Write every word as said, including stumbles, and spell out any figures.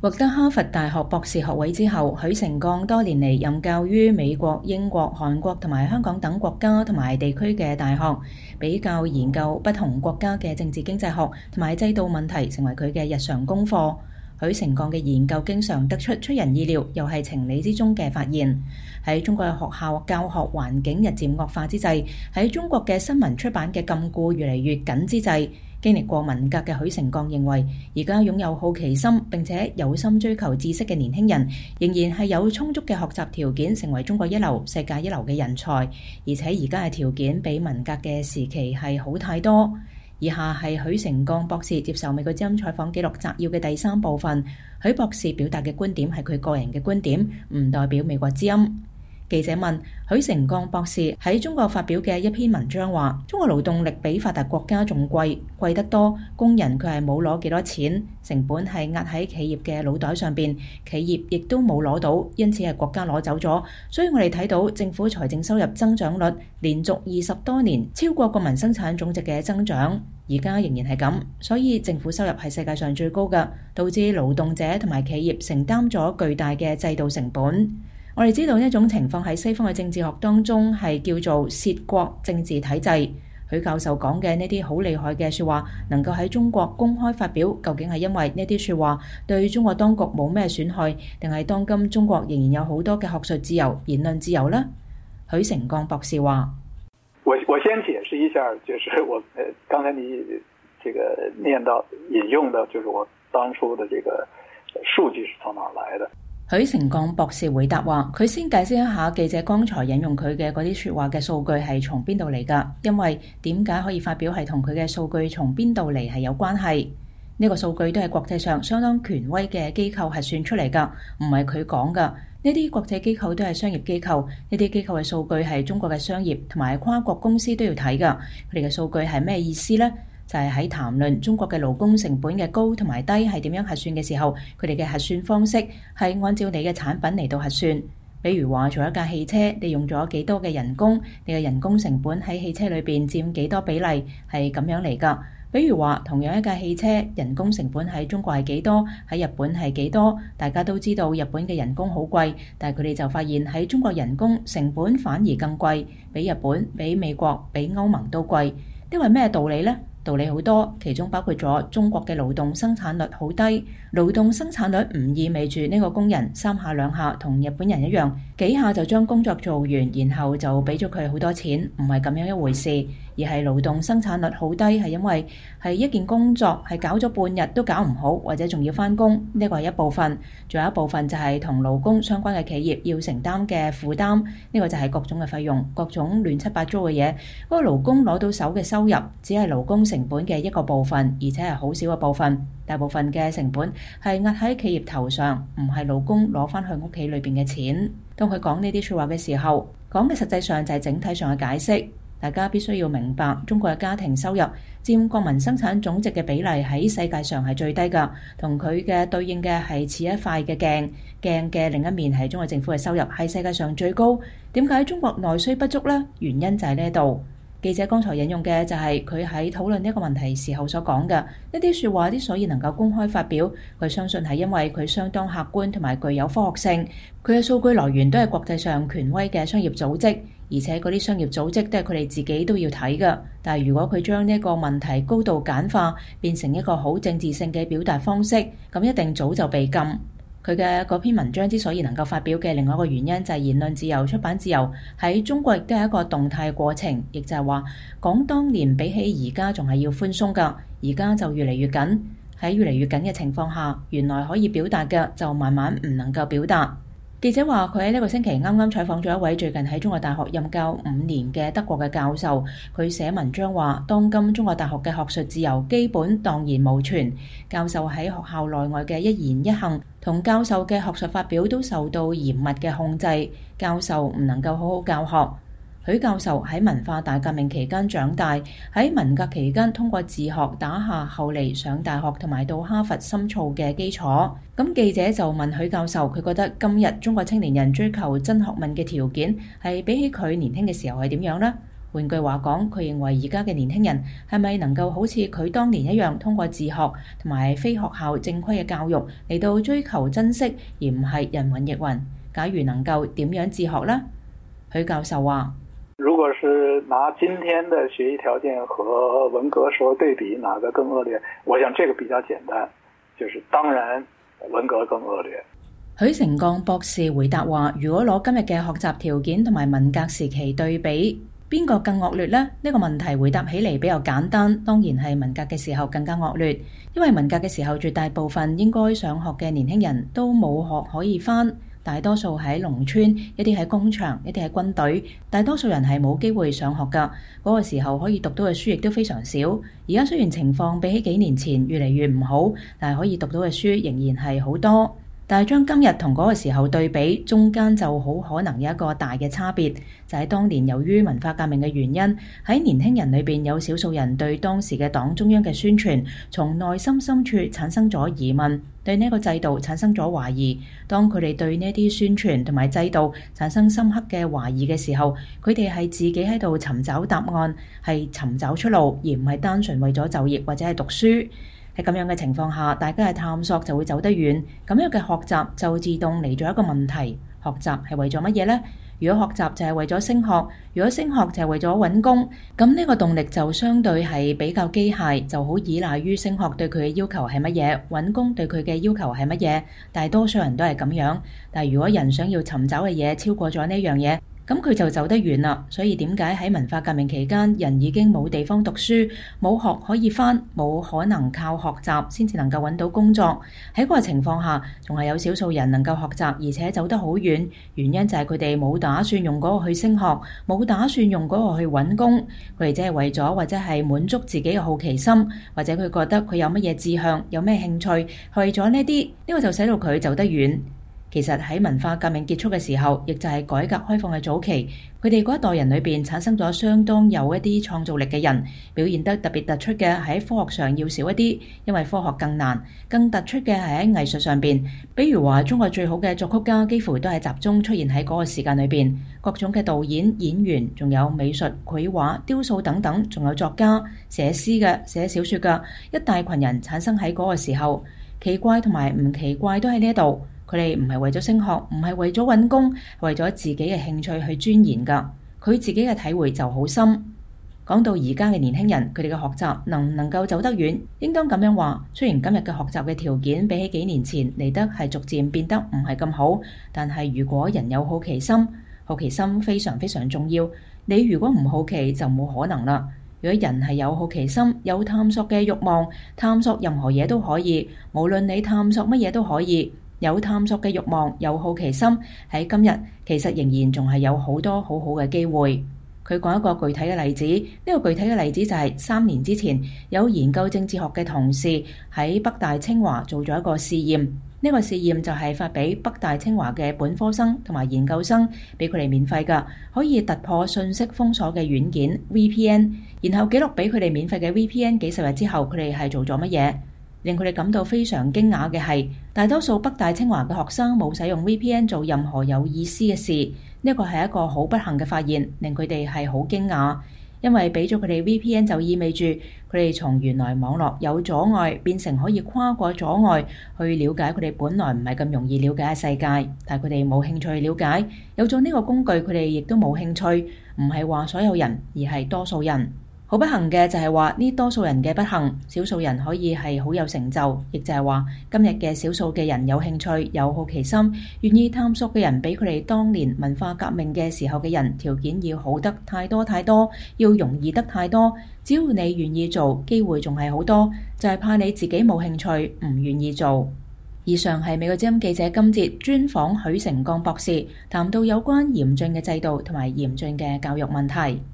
獲得哈佛大學博士學位之後，許成鋼多年嚟任教於美國、英國、韓國同埋香港等國家同埋地區嘅大學，比較研究不同國家嘅政治經濟學同埋制度問題，成為佢嘅日常功課。許成鋼嘅研究經常得出出人意料又係情理之中嘅發現。喺中國嘅學校教學環境日漸惡化之際，喺中國嘅新聞出版嘅禁錮越嚟越緊之際，經歷過文革嘅許成鋼認為，而家擁有好奇心並且有心追求知識嘅年輕人，仍然係有充足嘅學習條件，成為中國一流、世界一流嘅人才。而且而家嘅條件比文革嘅時期係好太多。以下係許成鋼博士接受美國之音採訪記錄摘要嘅第三部分。許博士表達嘅觀點係佢個人嘅觀點，唔代表美國之音。記者問許成鋼博士喺中國發表嘅一篇文章話，中國勞動力比發達國家仲貴，貴得多，工人佢係冇攞幾多錢，成本係壓喺企業嘅腦袋上邊，企業亦都冇攞到，因此係國家攞走咗。所以我哋睇到政府財政收入增長率連續二十多年超過國民生產總值嘅增長，而家仍然係咁，所以政府收入係世界上最高嘅，導致勞動者同埋企業承擔咗巨大嘅制度成本。我哋知道呢一種情況喺西方嘅政治學當中係叫做竊國政治體制。許教授講嘅呢啲好厲害嘅說話能夠喺中國公開發表，究竟係因為呢啲說話對中國當局冇咩損害，定係當今中國仍然有好多嘅學術自由、言論自由呢？許成鋼博士話： 我我先解釋一下，就是我呃剛才你這個念到引用的，就是我當初的這個數據是從哪來的。 許成鋼博士回答話，佢先解釋一下記者剛才引用佢嘅嗰啲說話嘅數據係從邊度嚟㗎，因為點解可以發表係同佢嘅數據從邊度嚟係有關係。呢個數據都係國際上相當權威嘅機構核算出嚟㗎，唔係佢講㗎。呢啲國際機構都係商業機構，呢啲機構嘅數據係中國嘅商業同埋跨國公司都要睇㗎。佢哋嘅數據係咩意思呢？就係喺談論中國嘅勞工成本嘅高同埋低係點樣核算嘅時候，佢哋嘅核算方式係按照你嘅產品嚟到核算。比如話做一架汽車，你用咗幾多嘅人工，你嘅人工成本喺汽車裏邊佔幾多比例，係咁樣嚟㗎。比如話同樣一架汽車，人工成本喺中國係幾多，喺日本係幾多，大家都知道日本嘅人工好貴，但係佢哋就發現喺中國人工成本反而更貴，比日本、比美國、比歐盟都貴。呢個係咩道理呢？道理好多，其中包括咗中國嘅勞動生產率好低。勞動生產率唔意味住呢個工人三下兩下同日本人一樣，幾下就將工作做完，然後就俾咗佢好多錢，唔係咁樣一回事。而係勞動生產率好低，係因為係一件工作係搞咗半日都搞唔好，或者仲要返工，呢個係一部分。仲有一部分就係同勞工相關嘅企業要承擔嘅負擔，呢個就係各種嘅費用，各種亂七八糟嘅嘢。嗰個勞工攞到手嘅收入只係勞工成本嘅一個部分，而且係好少嘅部分。大部分嘅成本係壓喺企業頭上，唔係勞工攞返去屋企裏邊嘅錢。當佢講呢啲說話嘅時候，講嘅實際上就係整體上嘅解釋。大家必須要明白，中國嘅家庭收入佔國民生產總值嘅比例喺世界上係最低㗎，同佢嘅對應嘅係似一塊嘅鏡，鏡嘅另一面係中國政府嘅收入係世界上最高。點解中國內需不足呢？原因就喺呢度。記者剛才引用嘅就係佢喺討論呢一個問題時候所講嘅呢啲說話，之所以能夠公開發表，佢相信係因為佢相當客觀同埋具有科學性。佢嘅數據來源都係國際上權威嘅商業組織，而且嗰啲商業組織都係佢哋自己都要睇嘅。但係如果佢將呢個問題高度簡化，變成一個好政治性嘅表達方式，咁一定早就被禁。佢嘅嗰篇文章之所以能夠發表嘅另外一個原因就係言論自由、出版自由喺中國亦都係一個動態過程，亦就係話講當年比起而家仲係要寬鬆㗎，而家就越嚟越緊。喺越嚟越緊嘅情況下，原來可以表達嘅就慢慢唔能夠表達。記者話佢喺呢個星期啱啱採訪咗一位最近喺中國大學任教五年嘅德國嘅教授，佢寫文章話當今中國大學嘅學術自由基本蕩然無存，教授喺學校內外嘅一言一行同教授嘅學術發表都受到嚴密嘅控制，教授唔能夠好好教學。許教授喺文化大革命期間長大，喺文革期間通過自學打下後嚟上大學同埋到哈佛深造嘅基礎。咁記者就問許教授，佢覺得今日中國青年人追求真學問嘅條件係比起佢年輕嘅時候係點樣呢？ 換句話講，佢認為而家嘅年輕人係咪能夠好似佢當年一樣，通過自學同埋非學校正規嘅教育嚟到追求珍惜，而唔係人云亦云？假如能夠，點樣自學呢？許教授話： 如果是拿今天的學習條件和文革時候對比，哪個更惡劣？我想這個比較簡單，就是當然文革更惡劣。 許成鋼博士回答話：如果攞今日嘅學習條件同埋文革時期對比，邊個更惡劣呢？呢個問題回答起嚟比較簡單，當然係文革嘅時候更加惡劣，因為文革嘅時候絕大部分應該上學嘅年輕人都冇學可以返。大多數喺農村，一啲喺工場，一啲喺軍隊，大多數人係冇機會上學㗎。嗰個時候可以讀到嘅書亦都非常少。而家雖然情況比起幾年前越嚟越唔好，但係可以讀到嘅書仍然係好多。但係將今日同嗰個時候對比，中間就好可能有一個大嘅差別，就係當年由於文化革命嘅原因，喺年輕人裏邊有少數人對當時嘅黨中央嘅宣傳，從內心深處產生咗疑問，對呢個制度產生咗懷疑。當佢哋對呢啲宣傳同埋制度產生深刻嘅懷疑嘅時候，佢哋係自己喺度尋找答案，係尋找出路，而唔係單純為咗就業或者係讀書。喺咁樣嘅情況下，大家嘅探索就會走得遠，咁樣嘅學習就自動嚟咗一個問題：學習係為咗乜嘢呢？如果學習就係為咗升學，如果升學就係為咗揾工，咁呢個動力就相對係比較機械，就好依賴於升學對佢嘅要求係乜嘢，揾工對佢嘅要求係乜嘢。大多數人都係咁樣，但係如果人想要尋找嘅嘢超過咗呢樣嘢，咁佢就走得遠啦。所以點解喺文化革命期間，人已經冇地方讀書，冇學可以返，冇可能靠學習先至能夠揾到工作。喺嗰個情況下，仲係有少數人能夠學習，而且走得好遠。原因就係佢哋冇打算用嗰個去升學，冇打算用嗰個去揾工。佢哋只係為咗或者係滿足自己嘅好奇心，或者佢覺得佢有乜嘢志向，有咩興趣，為咗呢啲，呢個就使到佢走得遠。其實喺文化革命結束嘅時候，亦就係改革開放嘅早期，佢哋嗰一代人裏邊產生咗相當有一啲創造力嘅人，表現得特別突出嘅喺科學上要少一啲，因為科學更難。更突出嘅係喺藝術上邊，比如話中國最好嘅作曲家幾乎都係集中出現喺嗰個時間裏邊，各種嘅導演、演員，仲有美術、繪畫、雕塑等等，仲有作家、寫詩嘅、寫小說嘅，一大群人產生喺嗰個時候。奇怪同埋唔奇怪都喺呢一度。佢哋唔係為咗升學，唔係為咗揾工，係為咗自己嘅興趣去鑽研㗎。佢自己嘅體會就好深。講到而家嘅年輕人，佢哋嘅學習能唔能夠走得遠？應當咁樣話，雖然今日嘅學習嘅條件比起幾年前嚟得係逐漸變得唔係咁好，但係如果人有好奇心，好奇心非常非常重要。你如果唔好奇，就冇可能啦。如果人係有好奇心，有探索嘅慾望，探索任何嘢都可以，無論你探索乜嘢都可以。有探索嘅慾望，有好奇心，喺今日其實仍然仲係有好多好好嘅機會。佢講一個具體嘅例子，呢個具體嘅例子就係三年之前有研究政治學嘅同事喺北大清華做咗一個試驗。呢個試驗就係發俾北大清華嘅本科生同埋研究生，俾佢哋免費㗎，可以突破信息封鎖嘅軟件 V P N， 然後記錄俾佢哋免費嘅 V P N 幾十日之後佢哋係做咗乜嘢。令佢哋感到非常驚訝嘅係，大多數北大清華嘅學生冇使用 V P N 做任何有意思嘅事。呢個係一個好不幸嘅發現，令佢哋係好驚訝，因為俾咗佢哋 V P N 就意味住佢哋從原來網絡有阻礙變成可以跨過阻礙去了解佢哋本來唔係咁容易了解嘅世界，但係佢哋冇興趣去了解。有咗呢個工具，佢哋亦都冇興趣。唔係話所有人，而係多數人。好不幸嘅就係話呢多數人嘅不幸，少數人可以係好有成就，亦就係話今日嘅少數嘅人有興趣、有好奇心、願意探索嘅人，比佢哋當年文化革命嘅時候嘅人條件要好得太多太多，要容易得太多。只要你願意做，機會仲係好多，就係怕你自己冇興趣，唔願意做。以上係美國之音記者今節專訪許成鋼博士，談到有關嚴峻嘅制度同埋嚴峻嘅教育問題。